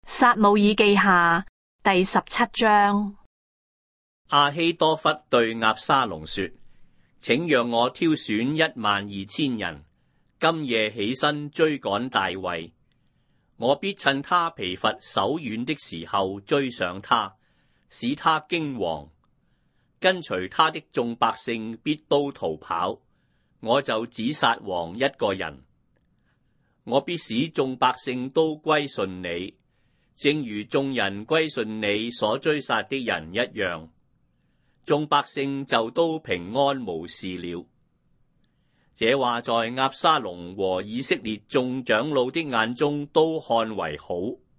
撒母耳記下第17章。 亞希多弗對押沙龍說：請讓我挑選12000人，今夜起身追趕大衛。我必趁他疲乏手軟的時候追上他，使他驚惶。跟隨他的眾百姓必都逃跑，我就只殺王一個人。我必使眾百姓都歸順你，正如眾人歸順你所追殺的人一樣。眾百姓就都平安無事了。這話在押沙龍和以色列眾長老的眼中都看為好。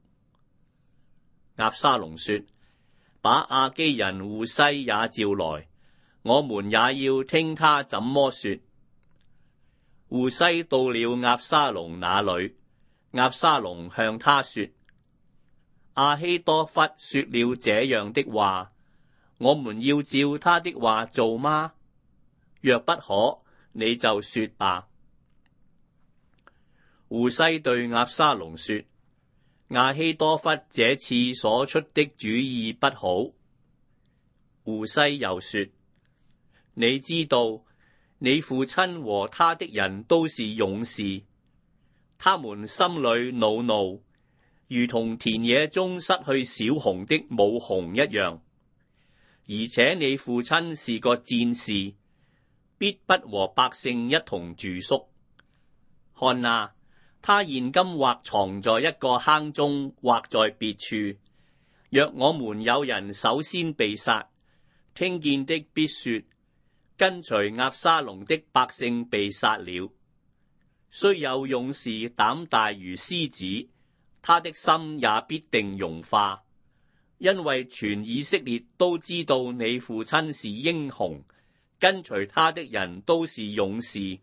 押沙龍說：把亞基人戶篩也召來，我們也要聽他怎麼說。戶篩到了押沙龍那裏，押沙龍向他說：亞希多弗說了這樣的話，我們要照他的話做嗎？若不可，你就說吧。戶篩對押沙龍說：亞希多弗這次所出的主意不好。戶篩又說：你知道，你父親和他的人都是勇士，他們心裏惱怒，如同田野中失去小熊的母熊一樣。而且你父親是個戰士，必不和百姓一同住宿。看啊，他現今或藏在一個坑中，或在別處。若我們有人首先被殺，聽見的必說：跟隨押沙龍的百姓被殺了。雖有勇士膽大如獅子，他的心也必定融化。因為全以色列都知道你父親是英雄，跟隨他的人都是勇士。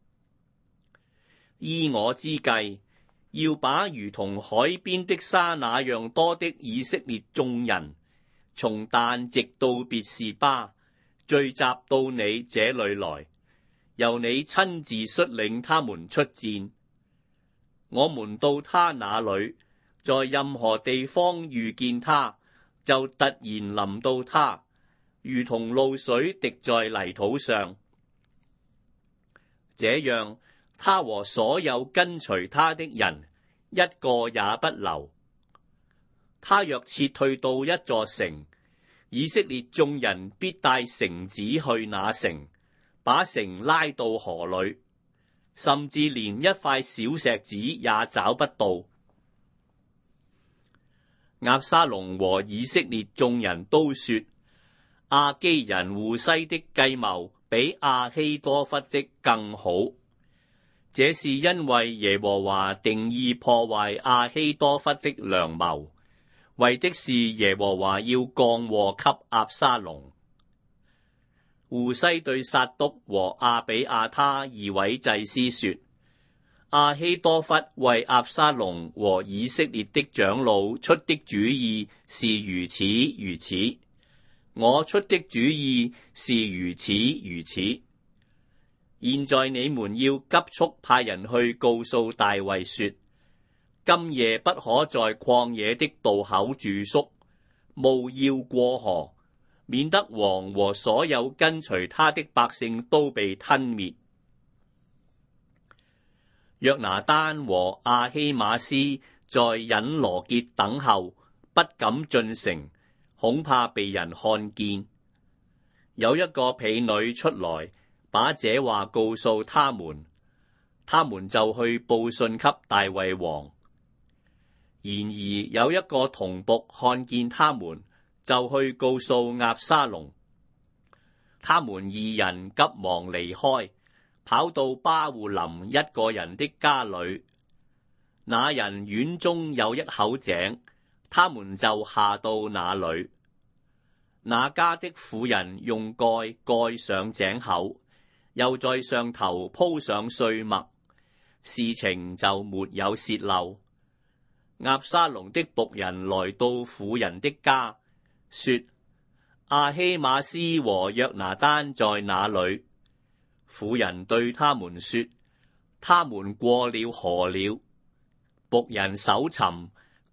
依我之計，要把如同海邊的沙那樣多的以色列眾人，從但直到別是巴，聚集到你這裏來，由你親自率領他們出戰。我們到他那裏，在任何地方遇見他，就突然臨到他，如同露水滴在泥土上。這樣，他和所有跟隨他的人，一個也不留。他若撤退到一座城，以色列眾人必帶繩子去那城，把城拉到河裏，甚至連一塊小石子也找不到。押沙龍和以色列眾人都說：亞基人戶篩的計謀比亞希多弗的更好。這是因為耶和華定意破壞亞希多弗的良謀，為的是耶和華要降禍給押沙龍。戶篩對撒督和亞比亞他2位祭司說：亞希多弗為押沙龍和以色列的長老出的主意是如此如此，我出的主意是如此如此。現在你們要急速派人去告訴大衛說：今夜不可在曠野的渡口住宿，務要過河，免得王和所有跟隨他的百姓都被吞滅。約拿單和亞希瑪斯在隱羅結等候，不敢進城，恐怕被人看見。有一個婢女出來，把這話告訴他們，他們就去報信給大衛王。然而有一個童僕看見他們，就去告訴押沙龍。他們2人急忙離開，跑到巴戶林一個人的家裏。那人院中有一口井，他們就下到那裏。那家的婦人用蓋蓋上井口，又在上頭鋪上碎麥，事情就沒有洩漏。押沙龍的僕人來到婦人的家，說：亞希瑪斯和約拿單在哪裏？婦人對他們說：他們過了河了。僕人搜尋，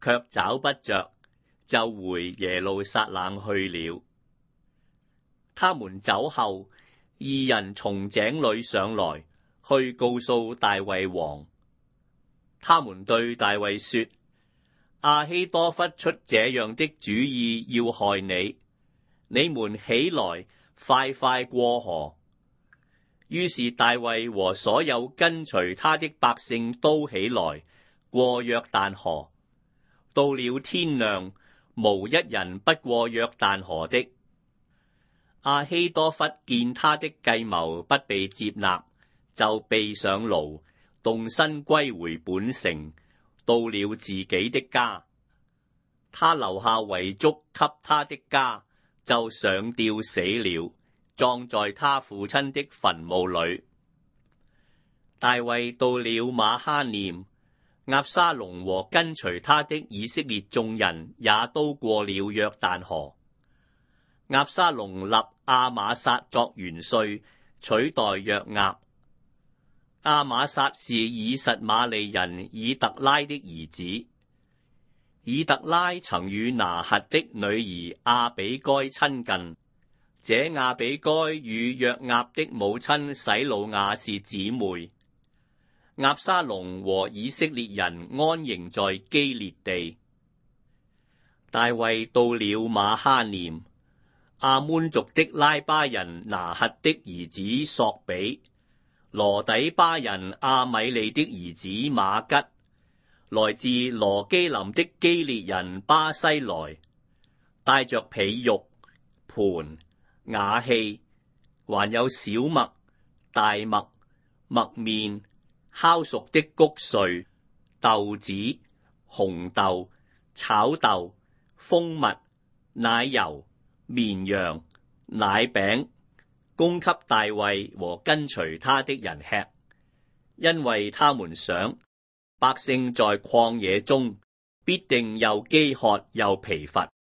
卻找不着，就回耶路撒冷去了。他們走後，二人從井裏上來，去告訴大衛王。他們對大衛說：亞希多弗出這樣的主意要害你，你們起來，快快過河。於是大衛和所有跟隨他的百姓都起來，過約旦河。到了天亮，無一人不過約旦河的。亞希多弗見他的計謀不被接納，就備上驢，動身歸回本城，到了自己的家。他留下遺囑給他的家，就上吊死了，葬在他父親的墳墓裏。大衛到了馬哈念，押沙龍和跟隨他的以色列眾人也都過了約旦河。押沙龍立亞瑪撒作元帥，取代約押。亞瑪撒是以實瑪利人以特拉的兒子。以特拉曾與拿轄的女兒亞比該親近，這亞比該與約押的母親洗魯雅是姊妹。押沙龍和以色列人安營在基列地。大衛到了馬哈念，亞捫族的拉巴人拿轄的兒子索比，羅底巴人亞米利的兒子馬吉，來自羅基林的基列人巴西來，帶着被褥、盤、瓦器，還有小麥、大麥、麥麵、烤熟的穀穗、豆子、紅豆、炒豆、蜂蜜、奶油、綿羊、奶餅，供給大衛和跟隨他的人吃，因為他們想，百姓在曠野中必定又飢渴又疲乏。